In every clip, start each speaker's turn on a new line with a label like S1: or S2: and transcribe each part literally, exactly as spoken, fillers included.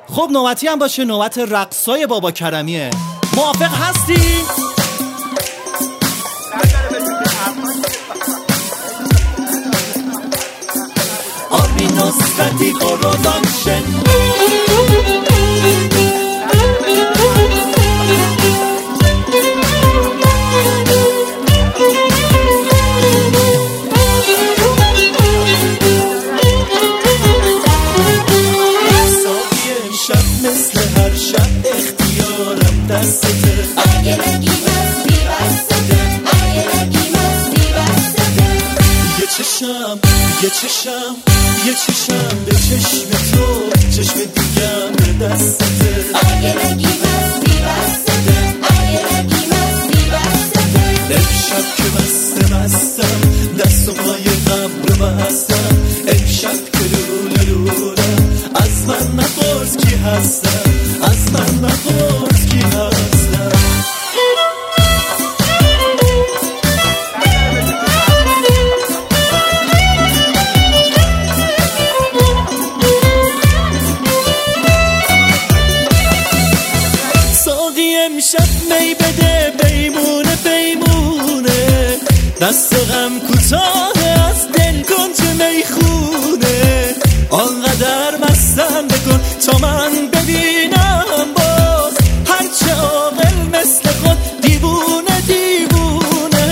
S1: خب نوبتی هم باشه، نوبت رقصای بابا کرمیه. موافق هستی؟ آرمین نصرتی پروداکشن.
S2: مثل هر شب اختیارم دستته، اگه نگی مستی بستته، اگه نگی مستی بستته. یه چشم یه چشم یه چشم به چشم تو، چشم دیگم به دستته، اگه نگی مستی بستته، اگه نگی مستی بستته. امشب که بسته بستم دست و پای غم رو بستم، امشب که لوله لولم از من نپرس کی هستم، از من نپرس کی هستم. ساقی امشب می بده، بیمونه بیمونه، دست غم کوتاه از دل کن چه میخونه. آنقدر مستم بکن تا من ببینم باز، هرچه عاقل مثل خود دیوونه دیوونه.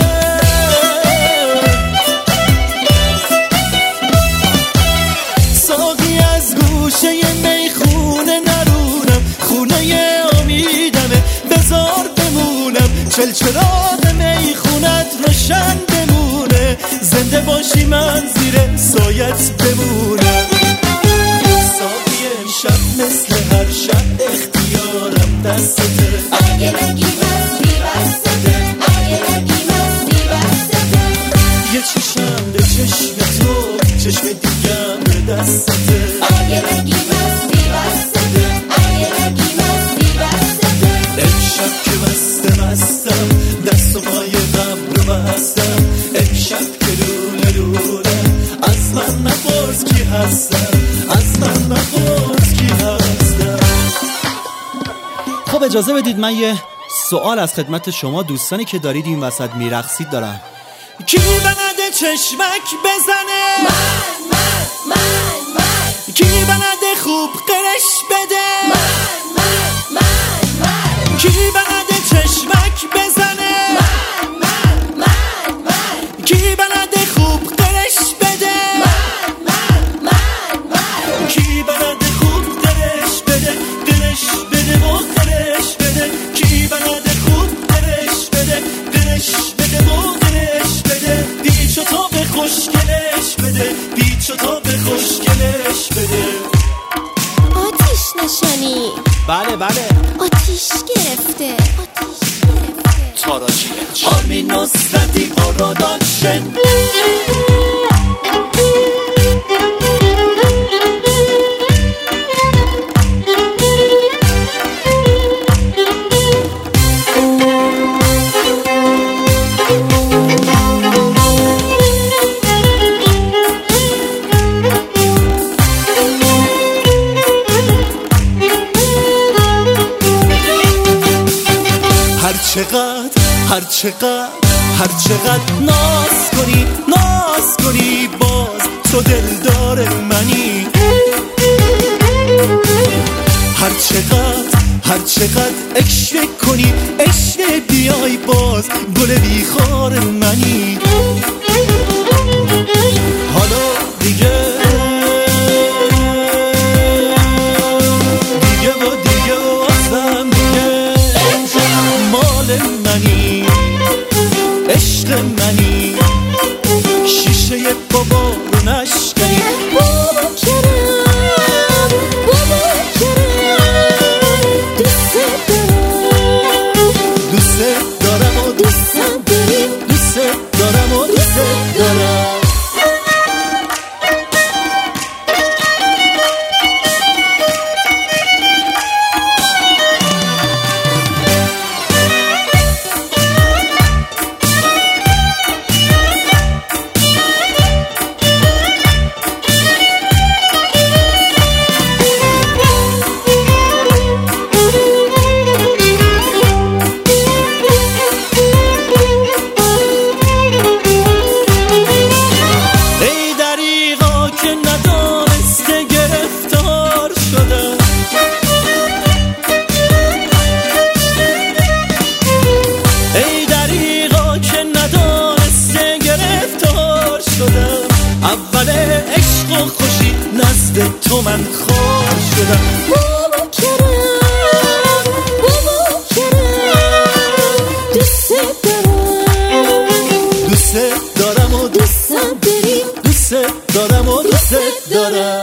S2: ساقی از گوشه میخونه نرونم، خونه امیدمه بذار بمونم، چلچراغ میخونت روشن بمونه، زنده باشی من زیر سایت بمونم. شب مثل هر شب اختیارم دستته، اگه نگی مستی بستته، اگه نگی مستی بستته. یه چشم به چشم تو، چشم دیگم به دستته، اگه نگی مستی بستته، اگه نگی مستی بستته. امشب که بسته بستم دست و پای غم رو بستم، امشب که لوله لولم از من نپرس کی هستم، از من نپرس کی هستم.
S1: خب اجازه بدید من یه سوال از خدمت شما دوستانی که دارید این وسط میرقصید دارم.
S2: کی بنده چشمک بزنه؟ من من من من. کی بنده خوب قرش بده؟ من من من من. کی بنده چشمک بزنه؟ من من من من. کی بنده خوب قرش بده؟ من من من من. کی بنده خوب قرش بده، قرش بده و قرش بده. کی بنده خوب قرش بده، قرش بده و قرش بده. بیچ و تا به خوشگلش بده، بیچ و تا به خوشگلش بده.
S3: آتیش نشانی.
S1: بله بله
S3: آتیش گرفته، آتیش گرفته.
S1: تاراجی
S2: آرمین نصرتی پروداکشن. هر چقدر هر چقدر هر چقدر ناز کنی ناز کنی باز تو دلدار منی. هر چقدر هر چقدر عشق کنی عشق بیای باز گل بیخار منی. حالا دیگه دیگه و دیگه و ازم دیگه مال منی، عشق منی، شیشه بابا رو نشکنی.
S3: بابا کرم، بابا کرم، دوست دارم،
S2: دوست دارم و
S3: دوست داریم،
S2: دوست دارم و من خوش شدم.
S3: بابا کرم بابا کرم دوست دارم
S2: دوست دارم و دوست
S3: دوست داریم
S2: دوست دارم و دوست دارم.